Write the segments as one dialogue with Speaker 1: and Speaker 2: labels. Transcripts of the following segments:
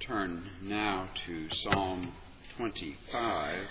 Speaker 1: turn now to Psalm 25.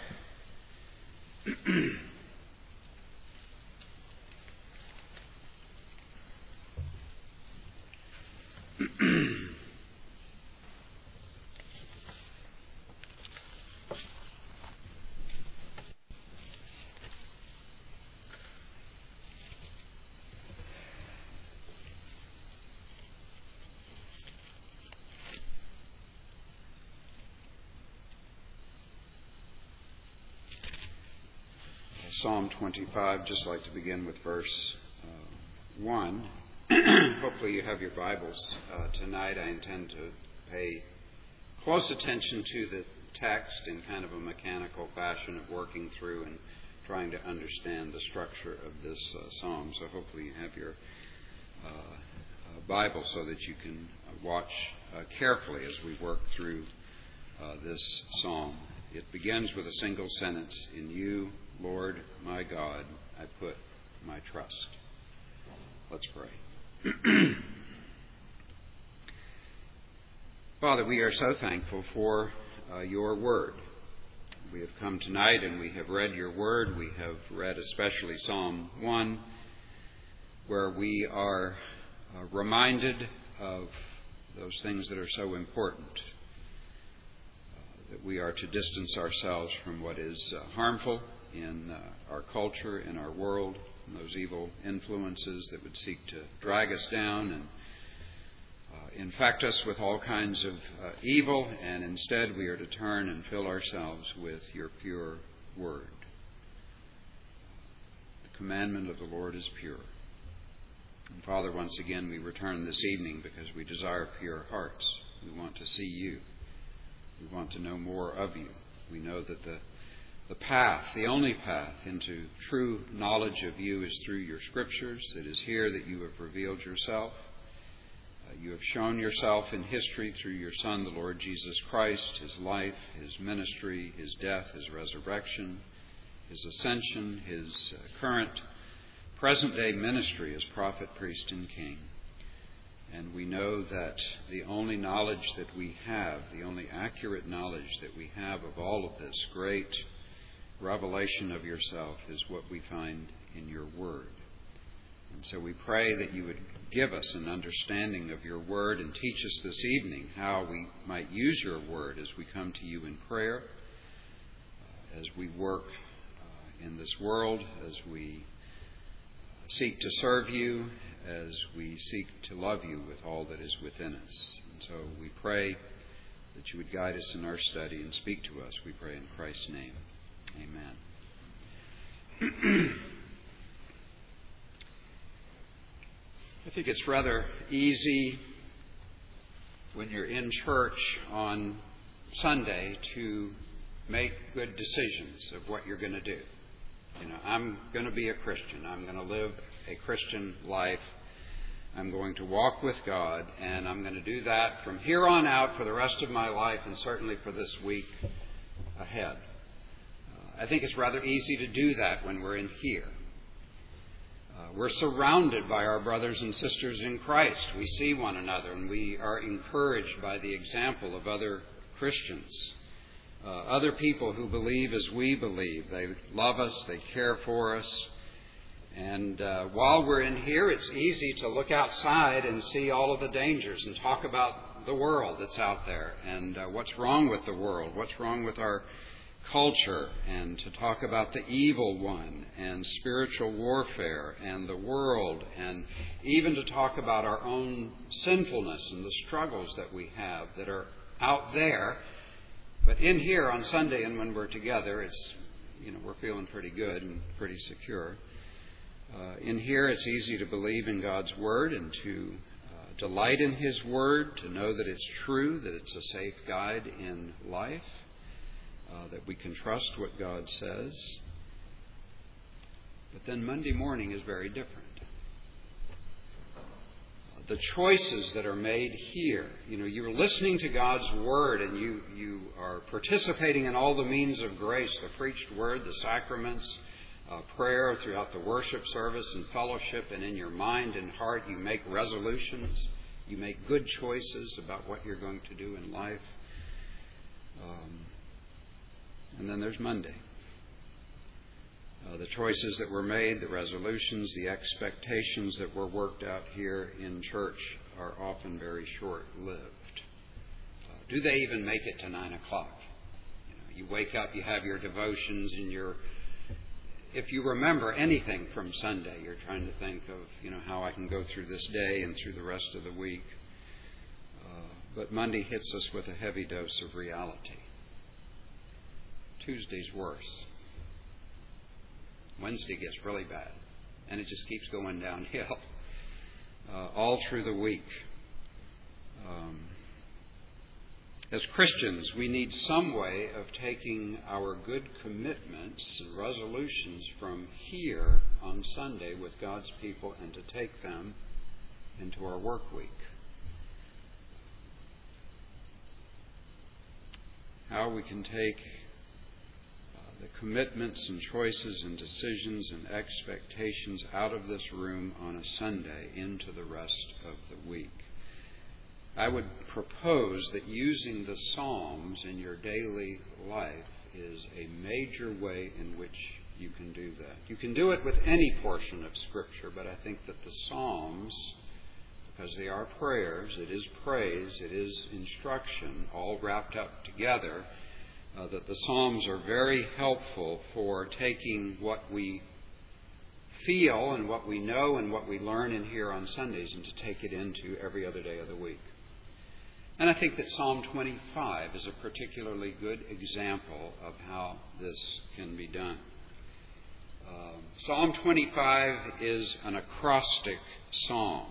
Speaker 1: Psalm 25, just like to begin with verse 1. Hopefully you have your Bibles tonight. I intend to pay close attention to the text in kind of a mechanical fashion of working through and trying to understand the structure of this psalm. So hopefully you have your Bible so that you can watch carefully as we work through this psalm. It begins with a single sentence: "In you, Lord, my God, I put my trust." Let's pray. Father, we are so thankful for your word. We have come tonight and we have read your word. We have read especially Psalm 1, where we are reminded of those things that are so important, that we are to distance ourselves from what is harmful in our culture, in our world, and those evil influences that would seek to drag us down and infect us with all kinds of evil, and instead we are to turn and fill ourselves with your pure word. The commandment of the Lord is pure. And Father, once again we return this evening because we desire pure hearts. We want to see you. We want to know more of you. We know that the path, the only path into true knowledge of you is through your scriptures. It is here that you have revealed yourself. You have shown yourself in history through your Son, the Lord Jesus Christ, his life, his ministry, his death, his resurrection, his ascension, his current, present-day ministry as prophet, priest, and king. And we know that the only knowledge that we have, the only accurate knowledge that we have of all of this great revelation of yourself is what we find in your word. And so we pray that you would give us an understanding of your word and teach us this evening how we might use your word as we come to you in prayer, as we work in this world, as we seek to serve you, as we seek to love you with all that is within us. And so we pray that you would guide us in our study and speak to us. We pray in Christ's name. Amen. I think it's rather easy when you're in church on Sunday to make good decisions of what you're going to do. You know, I'm going to be a Christian. I'm going to live a Christian life. I'm going to walk with God, and I'm going to do that from here on out for the rest of my life and certainly for this week ahead. I think it's rather easy to do that when we're in here. We're surrounded by our brothers and sisters in Christ. We see one another, and we are encouraged by the example of other Christians, other people who believe as we believe. They love us, they care for us. And while we're in here, it's easy to look outside and see all of the dangers and talk about the world that's out there and what's wrong with the world, what's wrong with our culture, and to talk about the evil one and spiritual warfare and the world, and even to talk about our own sinfulness and the struggles that we have that are out there. But in here on Sunday and when we're together, it's, we're feeling pretty good and pretty secure. In here, it's easy to believe in God's Word and to delight in His Word, to know that it's true, that it's a safe guide in life, that we can trust what God says. But then Monday morning is very different. The choices that are made here, you're listening to God's Word and you are participating in all the means of grace, the preached Word, the sacraments, prayer throughout the worship service and fellowship, and in your mind and heart you make resolutions, you make good choices about what you're going to do in life. And then there's Monday. The choices that were made, the resolutions, the expectations that were worked out here in church are often very short-lived. Do they even make it to 9 o'clock? You wake up, you have your devotions, and if you remember anything from Sunday, you're trying to think of, how I can go through this day and through the rest of the week. But Monday hits us with a heavy dose of reality. Tuesday's worse. Wednesday gets really bad, and it just keeps going downhill all through the week. As Christians, we need some way of taking our good commitments and resolutions from here on Sunday with God's people and to take them into our work week. How we can take the commitments and choices and decisions and expectations out of this room on a Sunday into the rest of the week. I would propose that using the Psalms in your daily life is a major way in which you can do that. You can do it with any portion of Scripture, but I think that the Psalms, because they are prayers, it is praise, it is instruction, all wrapped up together, that the Psalms are very helpful for taking what we feel and what we know and what we learn in here on Sundays and to take it into every other day of the week. And I think that Psalm 25 is a particularly good example of how this can be done. Psalm 25 is an acrostic psalm.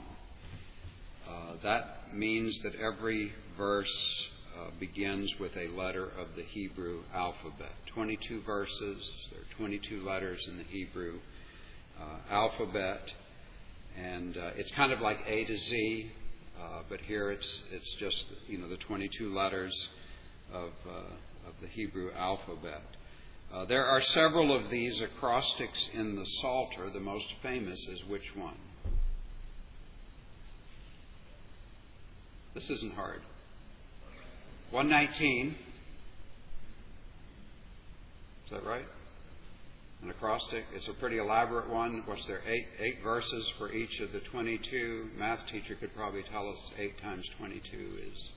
Speaker 1: That means that every verse begins with a letter of the Hebrew alphabet. 22 verses, there are 22 letters in the Hebrew alphabet, and it's kind of like A to Z, but here it's just the 22 letters of the Hebrew alphabet. There are several of these acrostics in the Psalter. The most famous is which one? This isn't hard. 119. Is that right? An acrostic. It's a pretty elaborate one. What's there? Eight verses for each of the 22. Math teacher could probably tell us 8 times 22 is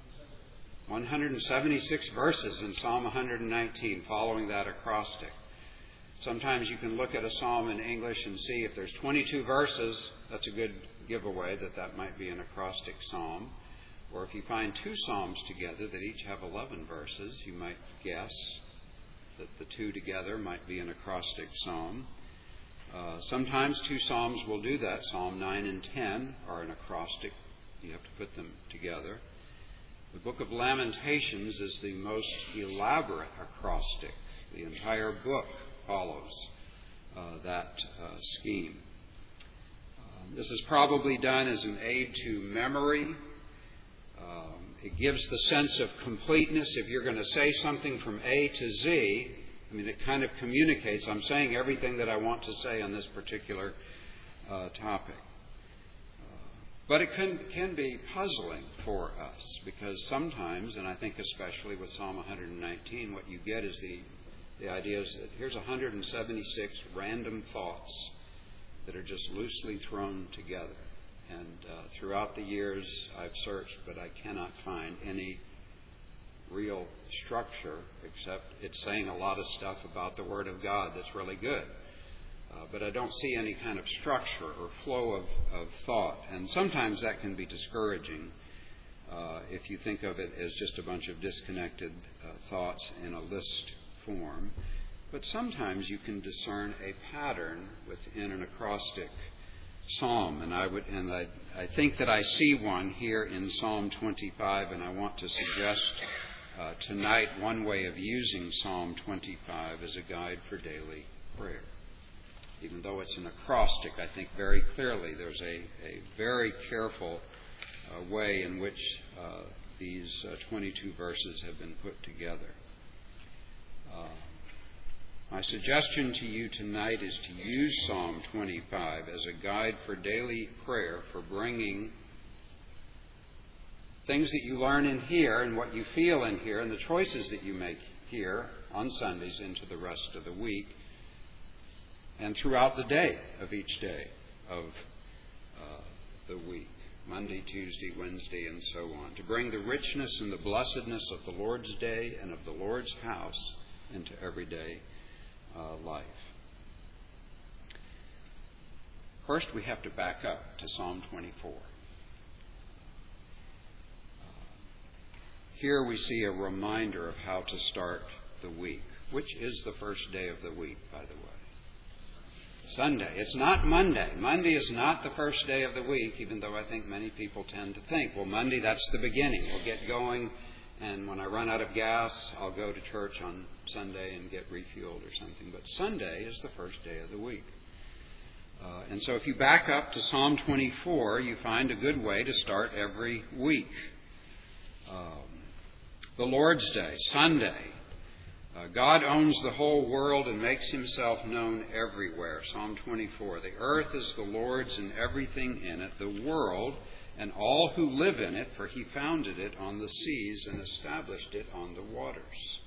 Speaker 1: 176 verses in Psalm 119 following that acrostic. Sometimes you can look at a psalm in English and see if there's 22 verses, that's a good giveaway that might be an acrostic psalm. Or if you find 2 psalms together that each have 11 verses, you might guess that the 2 together might be an acrostic psalm. Sometimes 2 psalms will do that. Psalm 9 and 10 are an acrostic. You have to put them together. The book of Lamentations is the most elaborate acrostic. The entire book follows that scheme. This is probably done as an aid to memory. It gives the sense of completeness. If you're going to say something from A to Z, it kind of communicates, I'm saying everything that I want to say on this particular topic. But it can be puzzling for us because sometimes, and I think especially with Psalm 119, what you get is the idea is that here's 176 random thoughts that are just loosely thrown together. And throughout the years I've searched, but I cannot find any real structure except it's saying a lot of stuff about the Word of God that's really good. But I don't see any kind of structure or flow of thought. And sometimes that can be discouraging if you think of it as just a bunch of disconnected thoughts in a list form. But sometimes you can discern a pattern within an acrostic psalm, and I think that I see one here in Psalm 25, and I want to suggest tonight one way of using Psalm 25 as a guide for daily prayer. Even though it's an acrostic, I think very clearly there's a very careful way in which these 22 verses have been put together. My suggestion to you tonight is to use Psalm 25 as a guide for daily prayer, for bringing things that you learn in here and what you feel in here and the choices that you make here on Sundays into the rest of the week and throughout the day of each day of the week, Monday, Tuesday, Wednesday, and so on, to bring the richness and the blessedness of the Lord's day and of the Lord's house into everyday life. First, we have to back up to Psalm 24. Here we see a reminder of how to start the week, which is the first day of the week, by the way. Sunday. It's not Monday. Monday is not the first day of the week, even though I think many people tend to think, well, Monday, that's the beginning. We'll get going, and when I run out of gas, I'll go to church on Sunday and get refueled or something. But Sunday is the first day of the week. And so if you back up to Psalm 24, you find a good way to start every week. The Lord's Day, Sunday. God owns the whole world and makes himself known everywhere. Psalm 24. The earth is the Lord's and everything in it, the world and all who live in it, for he founded it on the seas and established it on the waters.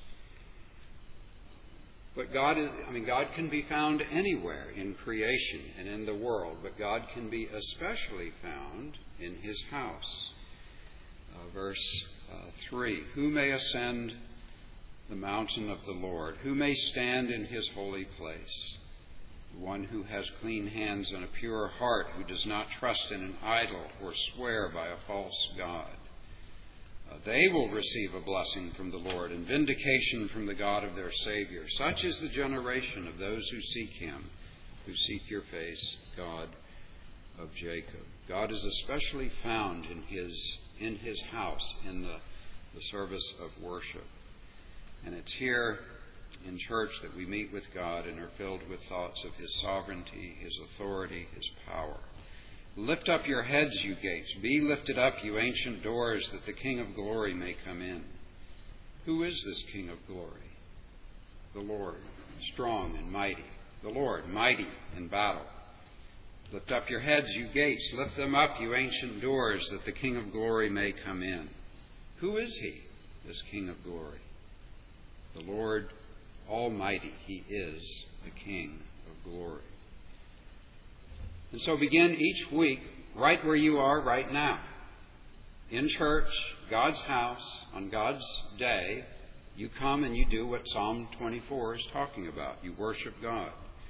Speaker 1: But God can be found anywhere in creation and in the world, but God can be especially found in his house. Verse 3, who may ascend the mountain of the Lord? Who may stand in his holy place? The one who has clean hands and a pure heart, who does not trust in an idol or swear by a false god. They will receive a blessing from the Lord and vindication from the God of their Savior. Such is the generation of those who seek him, who seek your face, God of Jacob. God is especially found in his house, in the service of worship. And it's here in church that we meet with God and are filled with thoughts of his sovereignty, his authority, his power. Lift up your heads, you gates. Be lifted up, you ancient doors, that the King of glory may come in. Who is this King of glory? The Lord, strong and mighty. The Lord, mighty in battle. Lift up your heads, you gates. Lift them up, you ancient doors, that the King of glory may come in. Who is he, this King of glory? The Lord Almighty. He is the King of glory. And so begin each week right where you are right now. In church, God's house, on God's day, you come and you do what Psalm 24 is talking about. You worship God.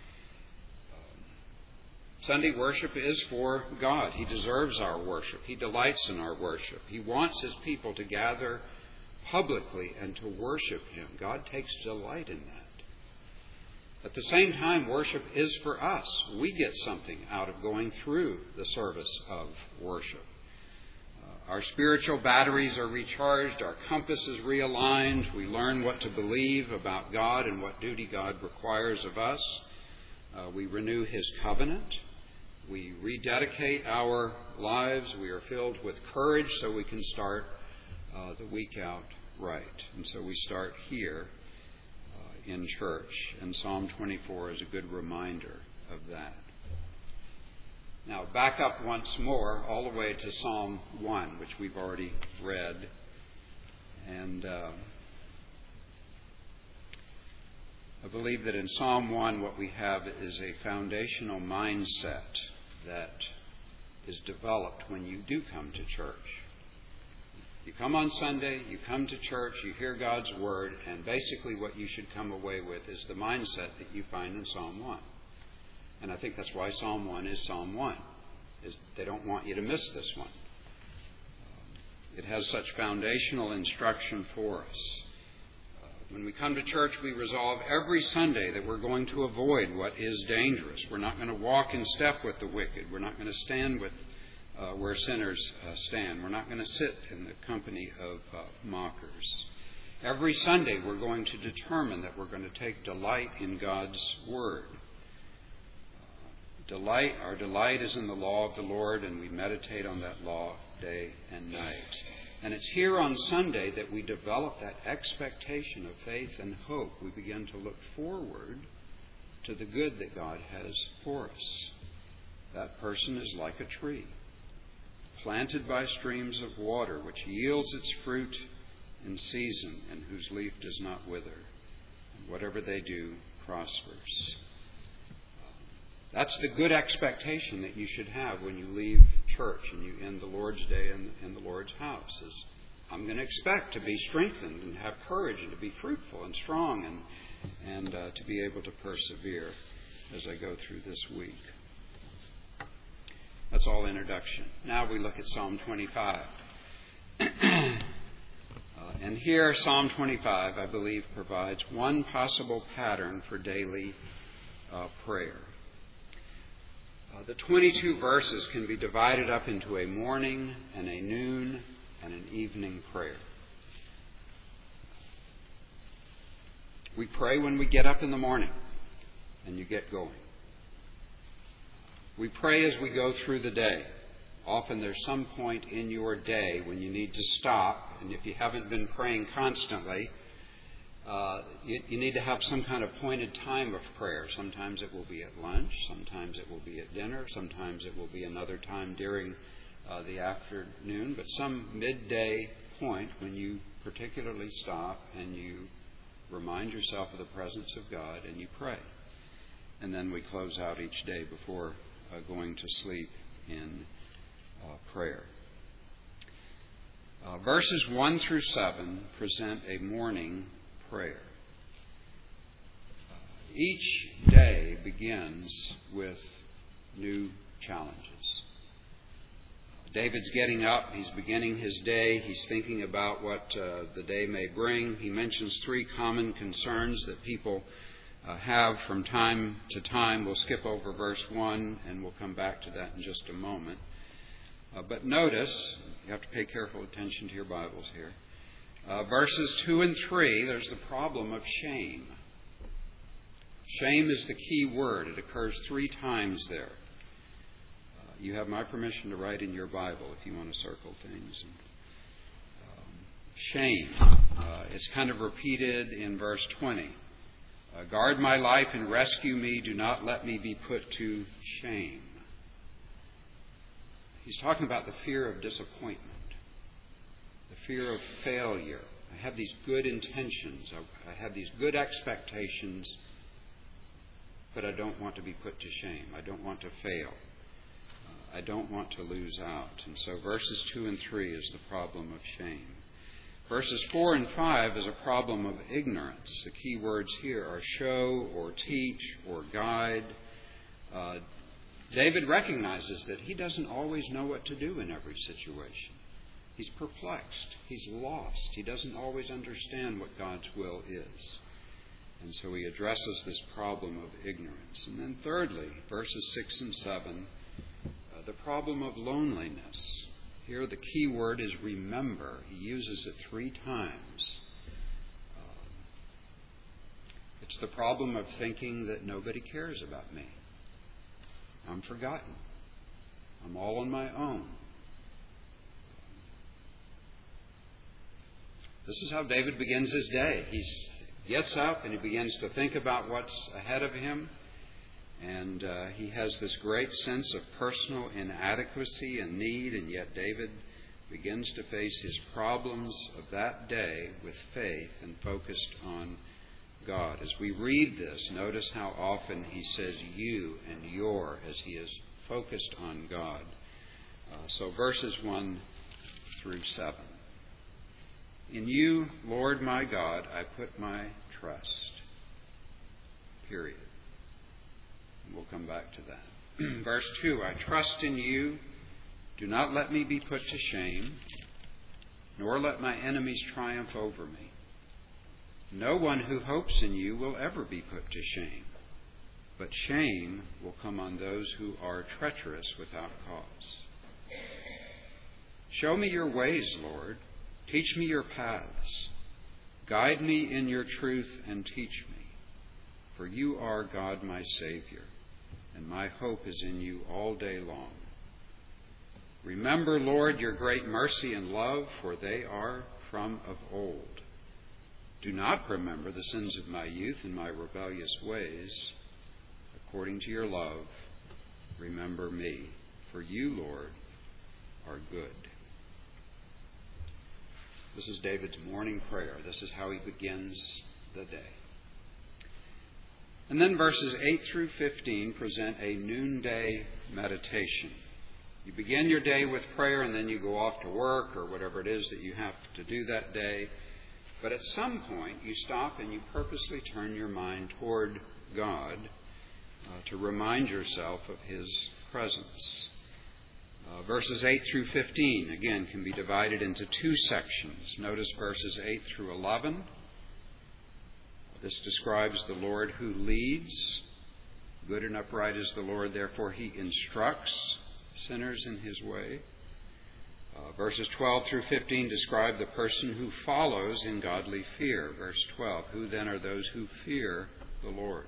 Speaker 1: Sunday worship is for God. He deserves our worship. He delights in our worship. He wants his people to gather publicly and to worship him. God takes delight in that. At the same time, worship is for us. We get something out of going through the service of worship. Our spiritual batteries are recharged. Our compass is realigned. We learn what to believe about God and what duty God requires of us. We renew his covenant. We rededicate our lives. We are filled with courage so we can start the week out right. And so we start here in church. And Psalm 24 is a good reminder of that. Now, back up once more all the way to Psalm 1, which we've already read. And I believe that in Psalm 1 what we have is a foundational mindset that is developed when you do come to church. You come on Sunday, you come to church, you hear God's Word, and basically what you should come away with is the mindset that you find in Psalm 1. And I think that's why Psalm 1 is Psalm 1, is they don't want you to miss this one. It has such foundational instruction for us. When we come to church, we resolve every Sunday that we're going to avoid what is dangerous. We're not going to walk in step with the wicked. We're not going to stand with where sinners stand. We're not going to sit in the company of mockers. Every Sunday we're going to determine that we're going to take delight in God's Word. Our delight is in the law of the Lord, and we meditate on that law day and night. And it's here on Sunday that we develop that expectation of faith and hope. We begin to look forward to the good that God has for us. That person is like a tree, planted by streams of water, which yields its fruit in season, and whose leaf does not wither. And whatever they do prospers. That's the good expectation that you should have when you leave church and you end the Lord's Day in the Lord's house. Is I'm going to expect to be strengthened and have courage and to be fruitful and strong and to be able to persevere as I go through this week. That's all introduction. Now we look at Psalm 25. And here, Psalm 25, I believe, provides one possible pattern for daily prayer. The 22 verses can be divided up into a morning and a noon and an evening prayer. We pray when we get up in the morning and you get going. We pray as we go through the day. Often there's some point in your day when you need to stop, and if you haven't been praying constantly, you need to have some kind of pointed time of prayer. Sometimes it will be at lunch, sometimes it will be at dinner, sometimes it will be another time during the afternoon, but some midday point when you particularly stop and you remind yourself of the presence of God and you pray. And then we close out each day before going to sleep in prayer. Verses 1 through 7 present a morning prayer. Each day begins with new challenges. David's getting up. He's beginning his day. He's thinking about what the day may bring. He mentions 3 common concerns that people have from time to time. We'll skip over verse 1 and we'll come back to that in just a moment. But notice, you have to pay careful attention to your Bibles here. Verses 2 and 3, there's the problem of shame. Shame is the key word. It occurs 3 times there. You have my permission to write in your Bible if you want to circle things. Shame. It's kind of repeated in verse 20. Guard my life and rescue me. Do not let me be put to shame. He's talking about the fear of disappointment, the fear of failure. I have these good intentions. I have these good expectations, but I don't want to be put to shame. I don't want to fail. I don't want to lose out. And so verses 2 and 3 is the problem of shame. Verses 4 and 5 is a problem of ignorance. The key words here are show or teach or guide. David recognizes that he doesn't always know what to do in every situation. He's perplexed. He's lost. He doesn't always understand what God's will is. And so he addresses this problem of ignorance. And then thirdly, verses 6 and 7, the problem of loneliness. Here the key word is remember. He uses it 3 times. It's the problem of thinking that nobody cares about me. I'm forgotten. I'm all on my own. This is how David begins his day. He gets up and he begins to think about what's ahead of him. And he has this great sense of personal inadequacy and need, and yet David begins to face his problems of that day with faith and focused on God. As we read this, notice how often he says you and your as he is focused on God. So verses 1 through 7. In you, Lord my God, I put my trust. Period. We'll come back to that. Verse 2, I trust in you. Do not let me be put to shame, nor let my enemies triumph over me. No one who hopes in you will ever be put to shame, but shame will come on those who are treacherous without cause. Show me your ways, Lord. Teach me your paths. Guide me in your truth and teach me. For you are God my Savior, and my hope is in you all day long. Remember, Lord, your great mercy and love, for they are from of old. Do not remember the sins of my youth and my rebellious ways. According to your love, remember me. For you, Lord, are good. This is David's morning prayer. This is how he begins the day. And then verses 8 through 15 present a noonday meditation. You begin your day with prayer and then you go off to work or whatever it is that you have to do that day. But at some point you stop and you purposely turn your mind toward God to remind yourself of His presence. Verses 8 through 15, again, can be divided into two sections. Notice verses 8 through 11. This describes the Lord who leads. Good and upright is the Lord, therefore He instructs sinners in His way. Verses 12 through 15 describe the person who follows in godly fear. Verse 12, who then are those who fear the Lord?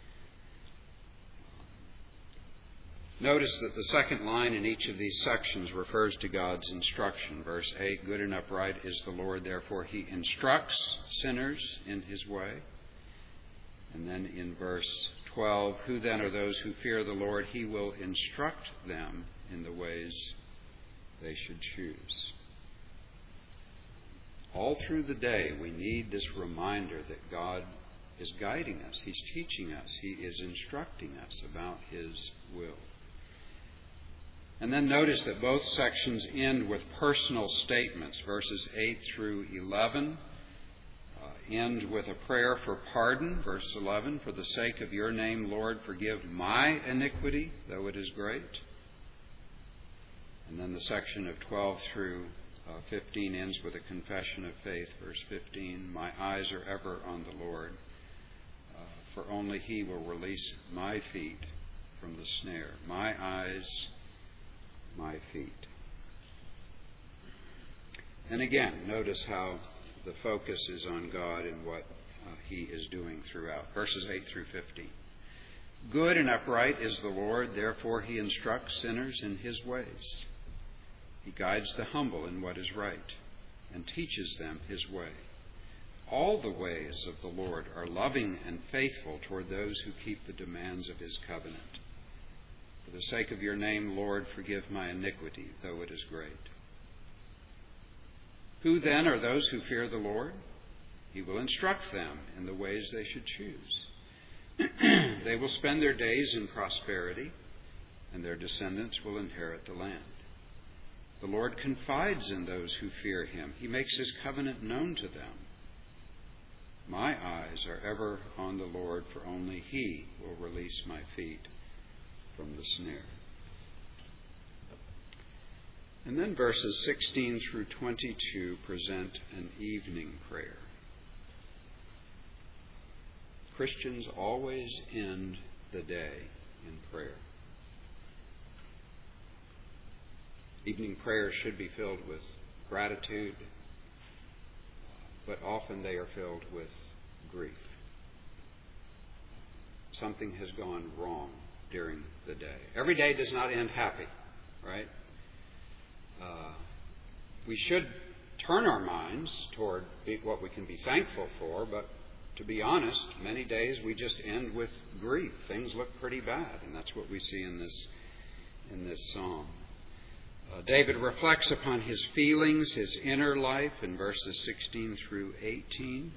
Speaker 1: Notice that the second line in each of these sections refers to God's instruction. Verse 8, good and upright is the Lord, therefore He instructs sinners in His way. And then in verse 12, who then are those who fear the Lord? He will instruct them in the ways they should choose. All through the day, we need this reminder that God is guiding us. He's teaching us. He is instructing us about His will. And then notice that both sections end with personal statements. Verses 8 through 11 end with a prayer for pardon. Verse 11, for the sake of your name, Lord, forgive my iniquity, though it is great. And then the section of 12 through 15 ends with a confession of faith. Verse 15, my eyes are ever on the Lord, for only He will release my feet from the snare. My eyes, my feet. And again, notice how the focus is on God and what He is doing throughout. Verses 8 through 15. Good and upright is the Lord, therefore He instructs sinners in His ways. He guides the humble in what is right and teaches them His way. All the ways of the Lord are loving and faithful toward those who keep the demands of His covenant. For the sake of your name, Lord, forgive my iniquity, though it is great. Who then are those who fear the Lord? He will instruct them in the ways they should choose. They will spend their days in prosperity, and their descendants will inherit the land. The Lord confides in those who fear Him. He makes His covenant known to them. My eyes are ever on the Lord, for only He will release my feet from the snare. And then verses 16 through 22 present an evening prayer. Christians always end the day in prayer. Evening prayers should be filled with gratitude, but often they are filled with grief. Something has gone wrong during the day. Every day does not end happy, right? We should turn our minds toward what we can be thankful for, but to be honest, many days we just end with grief. Things look pretty bad, and that's what we see in this psalm. David reflects upon his feelings, his inner life in verses 16 through 18.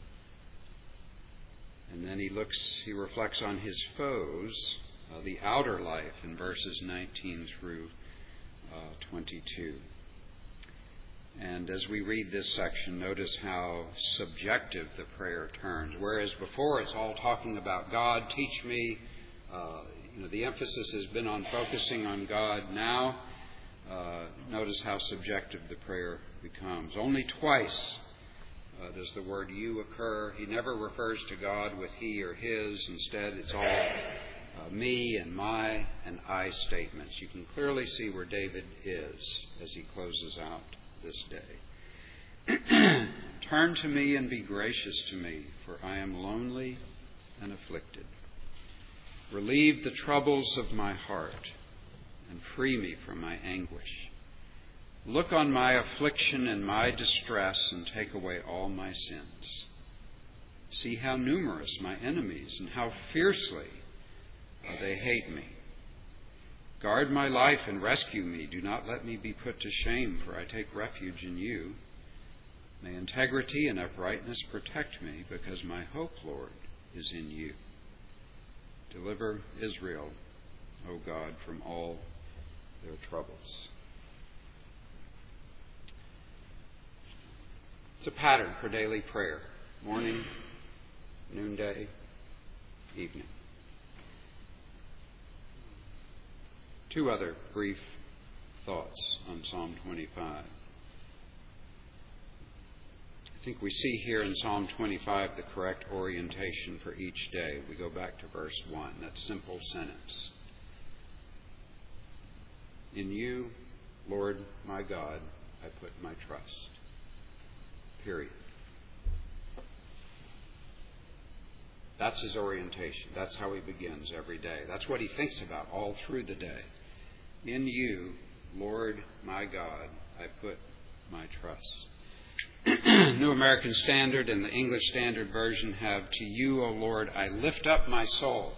Speaker 1: And then he reflects on his foes, the outer life in verses 19 through 22. And as we read this section, notice how subjective the prayer turns. Whereas before it's all talking about God, teach me. The emphasis has been on focusing on God. Now, notice how subjective the prayer becomes. Only twice does the word you occur. He never refers to God with he or his. Instead, it's all me and my and I statements. You can clearly see where David is as he closes out this day. Turn to me and be gracious to me, for I am lonely and afflicted. Relieve the troubles of my heart and free me from my anguish. Look on my affliction and my distress and take away all my sins. See how numerous my enemies and how fiercely they hate me. Guard my life and rescue me. Do not let me be put to shame, for I take refuge in you. May integrity and uprightness protect me, because my hope, Lord, is in you. Deliver Israel, O God, from all their troubles. It's a pattern for daily prayer. Morning, noonday, evening. Two other brief thoughts on Psalm 25. I think we see here in Psalm 25 the correct orientation for each day. We go back to verse 1, that simple sentence. In you, Lord my God, I put my trust. Period. That's his orientation. That's how he begins every day. That's what he thinks about all through the day. In you, Lord my God, I put my trust. New American Standard and the English Standard Version have, to you, O Lord, I lift up my soul.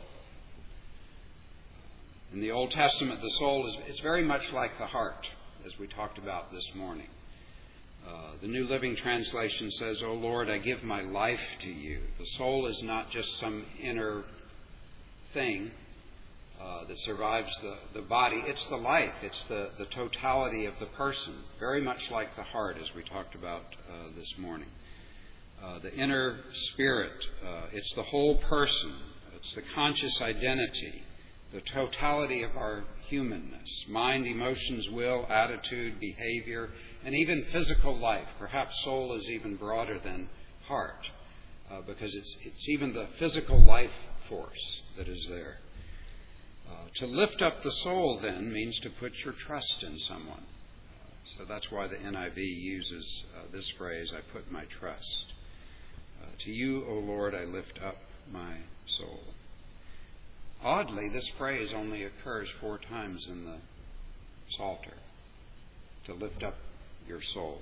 Speaker 1: In the Old Testament, the soul is very much like the heart, as we talked about this morning. The New Living Translation says, O Lord, I give my life to you. The soul is not just some inner thing that survives the body. It's the life. It's the totality of the person, very much like the heart, as we talked about this morning. The inner spirit, it's the whole person. It's the conscious identity, the totality of our humanness, mind, emotions, will, attitude, behavior, and even physical life. Perhaps soul is even broader than heart, because it's even the physical life force that is there. To lift up the soul, then, means to put your trust in someone. So that's why the NIV uses this phrase, I put my trust. To you, O Lord, I lift up my soul. Oddly, this phrase only occurs 4 times in the Psalter, to lift up your soul.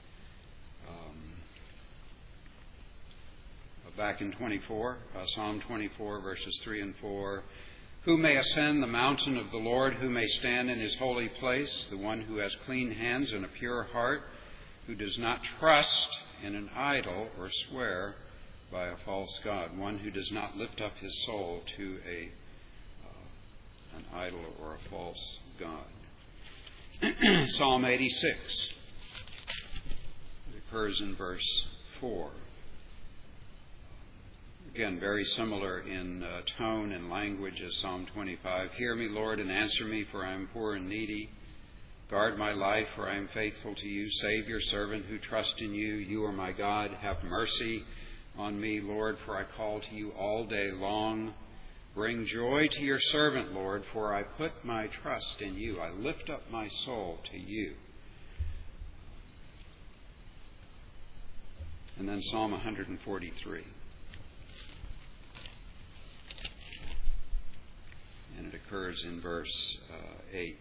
Speaker 1: Back in Psalm 24, verses 3 and 4, who may ascend the mountain of the Lord? Who may stand in his holy place? The one who has clean hands and a pure heart, who does not trust in an idol or swear by a false god. One who does not lift up his soul to an idol or a false god. Psalm 86. It occurs in verse 4. Again, very similar in tone and language as Psalm 25. Hear me, Lord, and answer me, for I am poor and needy. Guard my life, for I am faithful to you. Save your servant who trusts in you. You are my God. Have mercy on me, Lord, for I call to you all day long. Bring joy to your servant, Lord, for I put my trust in you. I lift up my soul to you. And then Psalm 143. And it occurs in verse 8.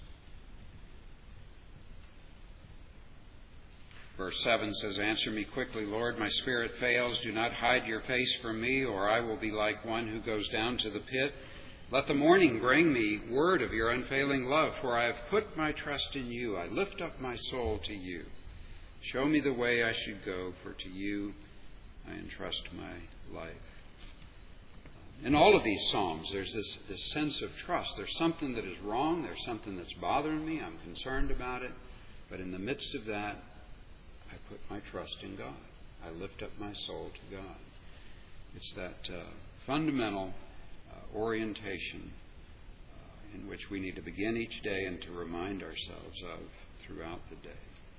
Speaker 1: Verse 7 says, answer me quickly, Lord, my spirit fails. Do not hide your face from me, or I will be like one who goes down to the pit. Let the morning bring me word of your unfailing love, for I have put my trust in you. I lift up my soul to you. Show me the way I should go, for to you I entrust my life. In all of these Psalms, there's this sense of trust. There's something that is wrong. There's something that's bothering me. I'm concerned about it. But in the midst of that, I put my trust in God. I lift up my soul to God. It's that fundamental orientation in which we need to begin each day and to remind ourselves of throughout the day.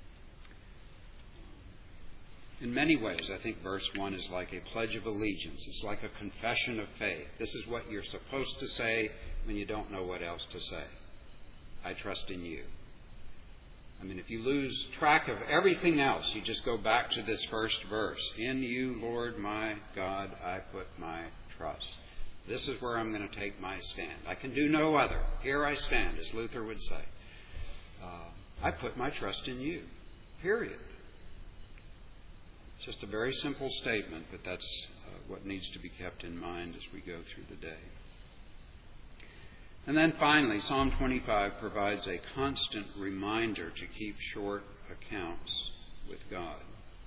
Speaker 1: In many ways, I think verse 1 is like a pledge of allegiance. It's like a confession of faith. This is what you're supposed to say when you don't know what else to say. I trust in you. I mean, if you lose track of everything else, you just go back to this first verse. In you, Lord my God, I put my trust. This is where I'm going to take my stand. I can do no other. Here I stand, as Luther would say. I put my trust in you. Period. It's just a very simple statement, but that's what needs to be kept in mind as we go through the day. And then finally, Psalm 25 provides a constant reminder to keep short accounts with God.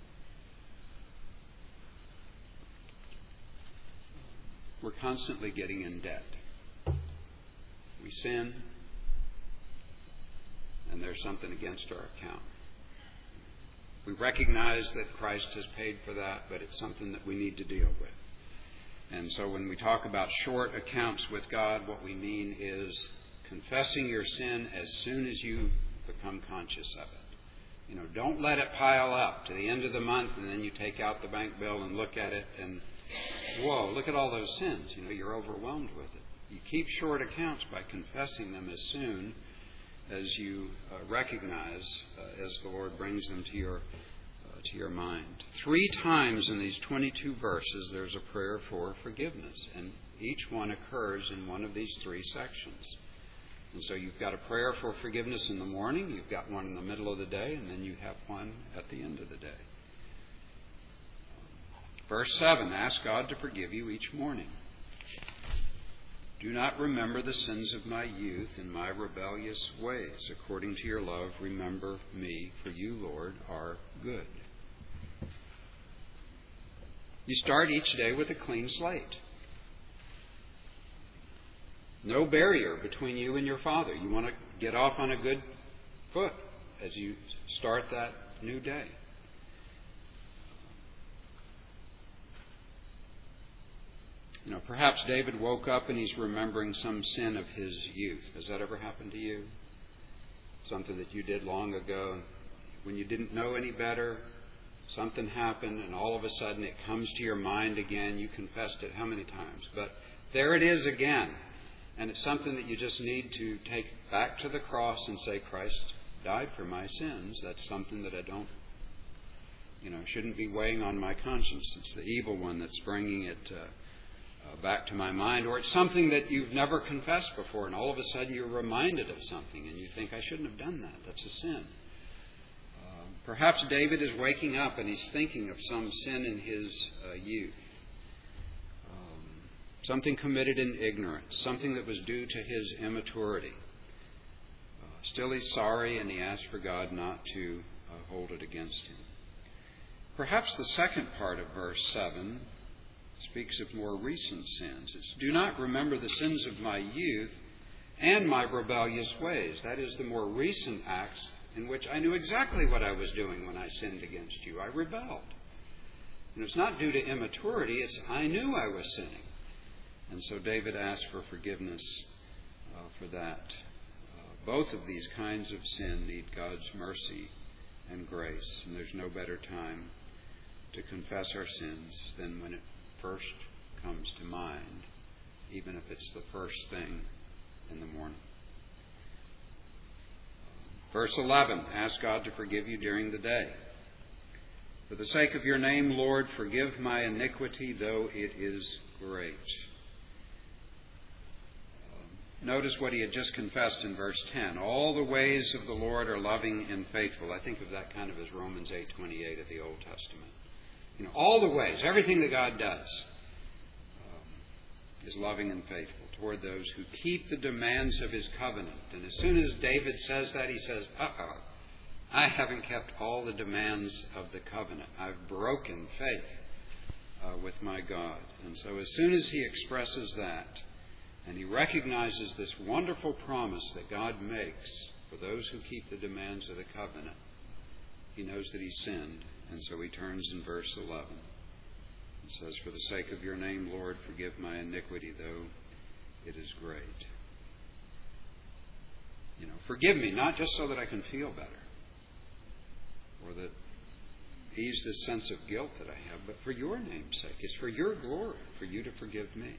Speaker 1: We're constantly getting in debt. We sin, and there's something against our account. We recognize that Christ has paid for that, but it's something that we need to deal with. And so when we talk about short accounts with God, what we mean is confessing your sin as soon as you become conscious of it. Don't let it pile up to the end of the month and then you take out the bank bill and look at it and, whoa, look at all those sins. You're overwhelmed with it. You keep short accounts by confessing them as soon as you recognize, as the Lord brings them to your mind. 3 times in these 22 verses there's a prayer for forgiveness, and each one occurs in one of these 3 sections. And so you've got a prayer for forgiveness in the morning, you've got one in the middle of the day, and then you have one at the end of the day. Verse 7, ask God to forgive you each morning. Do not remember the sins of my youth and my rebellious ways. According to your love, remember me, for you, Lord, are good. You start each day with a clean slate. No barrier between you and your Father. You want to get off on a good foot as you start that new day. Perhaps David woke up and he's remembering some sin of his youth. Has that ever happened to you? Something that you did long ago. When you didn't know any better, something happened and all of a sudden it comes to your mind again. You confessed it how many times? But there it is again. And it's something that you just need to take back to the cross and say, Christ died for my sins. That's something that I don't, shouldn't be weighing on my conscience. It's the evil one that's bringing it back to my mind. Or it's something that you've never confessed before, and all of a sudden you're reminded of something, and you think, I shouldn't have done that. That's a sin. Perhaps David is waking up and he's thinking of some sin in his youth. Something committed in ignorance, something that was due to his immaturity. Still he's sorry, and he asks for God not to hold it against him. Perhaps the second part of verse 7 speaks of more recent sins. It's, do not remember the sins of my youth and my rebellious ways. That is, the more recent acts in which I knew exactly what I was doing when I sinned against you. I rebelled. And it's not due to immaturity, it's I knew I was sinning. And so David asked for forgiveness for that. Both of these kinds of sin need God's mercy and grace. And there's no better time to confess our sins than when it first comes to mind, even if it's the first thing in the morning. Verse 11, ask God to forgive you during the day. For the sake of your name, Lord, forgive my iniquity, though it is great. Notice what he had just confessed in verse 10. All the ways of the Lord are loving and faithful. I think of that kind of as Romans 8:28 of the Old Testament. All the ways, everything that God does is loving and faithful toward those who keep the demands of his covenant. And as soon as David says that, he says, I haven't kept all the demands of the covenant. I've broken faith with my God. And so as soon as he expresses that, and he recognizes this wonderful promise that God makes for those who keep the demands of the covenant, he knows that he sinned. And so he turns in verse 11 and says, for the sake of your name, Lord, forgive my iniquity, though it is great. Forgive me, not just so that I can feel better or that ease this sense of guilt that I have, but for your name's sake. It's for your glory, for you to forgive me.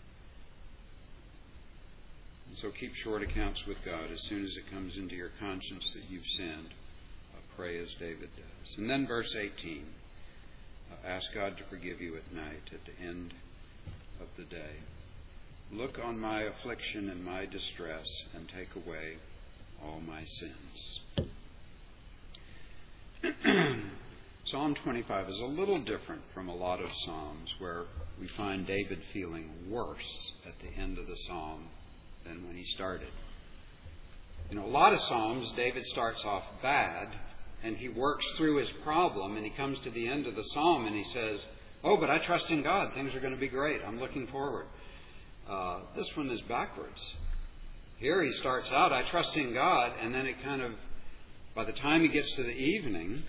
Speaker 1: And so keep short accounts with God as soon as it comes into your conscience that you've sinned. Pray as David does. And then verse 18, ask God to forgive you at night, at the end of the day. Look on my affliction and my distress and take away all my sins. Psalm 25 is a little different from a lot of Psalms where we find David feeling worse at the end of the psalm than when he started. A lot of Psalms, David starts off bad, and he works through his problem, and he comes to the end of the Psalm, and he says, "Oh, but I trust in God. Things are going to be great. I'm looking forward." This one is backwards. Here he starts out, "I trust in God," and then it kind of, by the time he gets to the evening,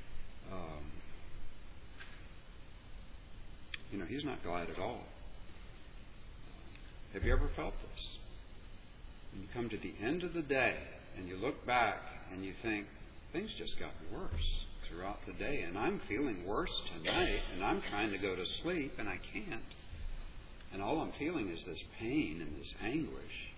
Speaker 1: he's not glad at all. Have you ever felt this? When you come to the end of the day and you look back and you think, things just got worse throughout the day, and I'm feeling worse tonight, and I'm trying to go to sleep, and I can't. And all I'm feeling is this pain and this anguish.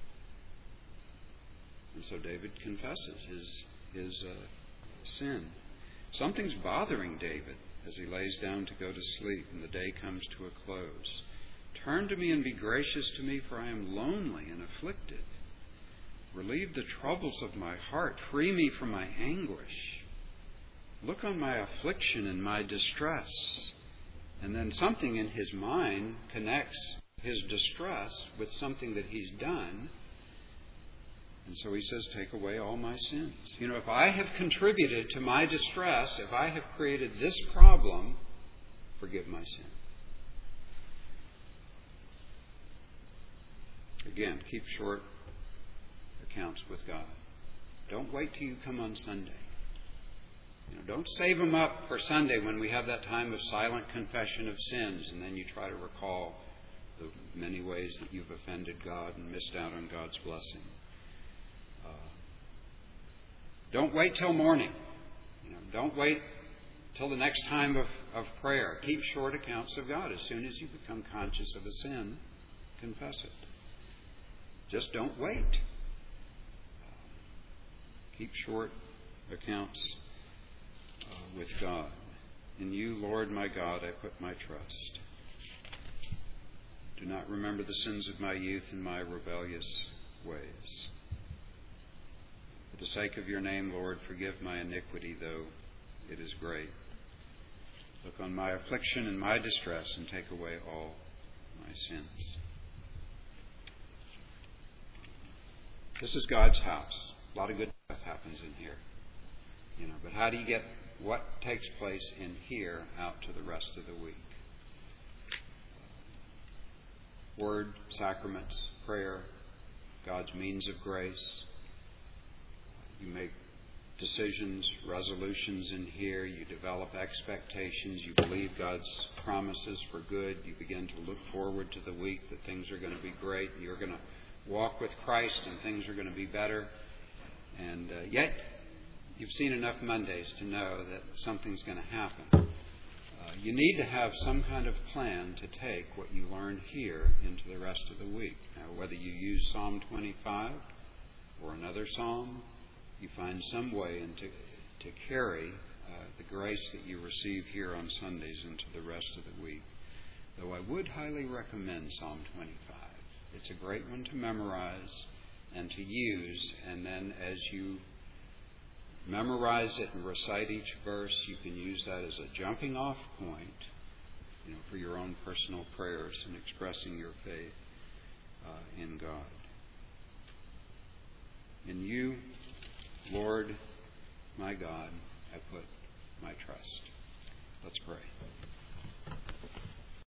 Speaker 1: And so David confesses his sin. Something's bothering David as he lays down to go to sleep and the day comes to a close. "Turn to me and be gracious to me, for I am lonely and afflicted. Relieve the troubles of my heart. Free me from my anguish. Look on my affliction and my distress." And then something in his mind connects his distress with something that he's done. And so he says, "Take away all my sins." If I have contributed to my distress, if I have created this problem, forgive my sin. Again, keep short accounts with God. Don't wait till you come on Sunday. Don't save them up for Sunday when we have that time of silent confession of sins, and then you try to recall the many ways that you've offended God and missed out on God's blessing. Don't wait till morning. Don't wait till the next time of prayer. Keep short accounts of God. As soon as you become conscious of a sin, confess it. Just don't wait. Keep short accounts with God. "In you, Lord my God, I put my trust. Do not remember the sins of my youth and my rebellious ways. For the sake of your name, Lord, forgive my iniquity, though it is great. Look on my affliction and my distress and take away all my sins." This is God's house. A lot of good stuff happens in here. But how do you get what takes place in here out to the rest of the week? Word, sacraments, prayer, God's means of grace. You make decisions, resolutions in here. You develop expectations. You believe God's promises for good. You begin to look forward to the week that things are going to be great. You're going to walk with Christ and things are going to be better. And yet, you've seen enough Mondays to know that something's going to happen. You need to have some kind of plan to take what you learned here into the rest of the week. Now, whether you use Psalm 25 or another psalm, you find some way to carry the grace that you receive here on Sundays into the rest of the week. Though I would highly recommend Psalm 25. It's a great one to memorize and to use, and then as you memorize it and recite each verse, you can use that as a jumping off point, for your own personal prayers and expressing your faith in God. In you, Lord, my God, I put my trust. Let's pray.